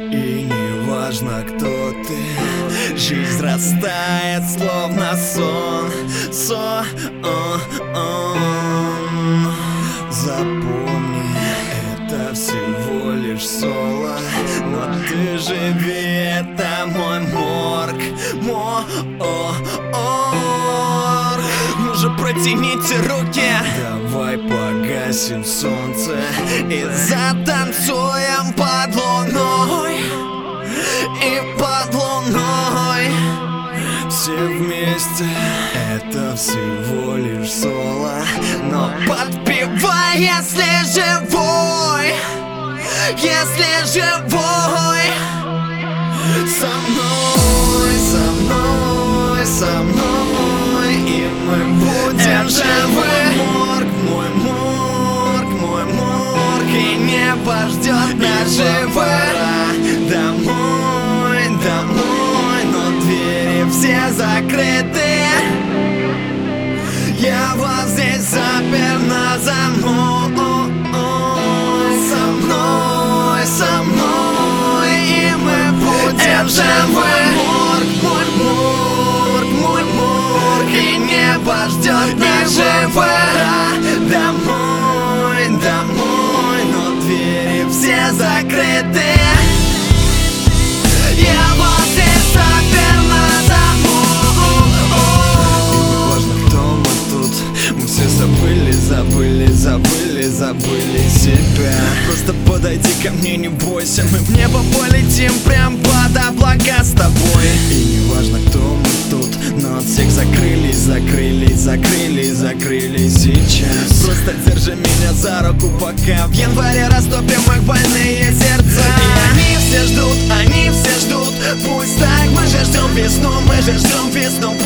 И не важно, кто ты, жизнь растает, словно сон. Запомни, это всего лишь соло, но ты живи, это мой морг. Ну же, протяните руки, давай погасим солнце и затанцуем под луной. И под луной все вместе, это всего лишь соло, но подпевай, если живой, если живой. Со мной, со мной, со мной, и мы будем живы. Мой морг, и небо ждет нас живых. Домой, домой, но двери все закрыты. Я вас здесь запер на замок. Со мной, и мы будем живы. Мой морг, и небо ждет нас живых. Домой, домой, но двери все закрыты. Я вас здесь запер на замок. И не важно, кто мы тут, мы все забыли себя. Просто подойди ко мне, не бойся, мы в небо полетим прям под облака с тобой. И не важно, кто мы тут, но от всех закрыли сейчас. Просто держи меня за руку, пока в январе растопим их больные сердца. И они все ждут, пусть так. Мы же ждем весну,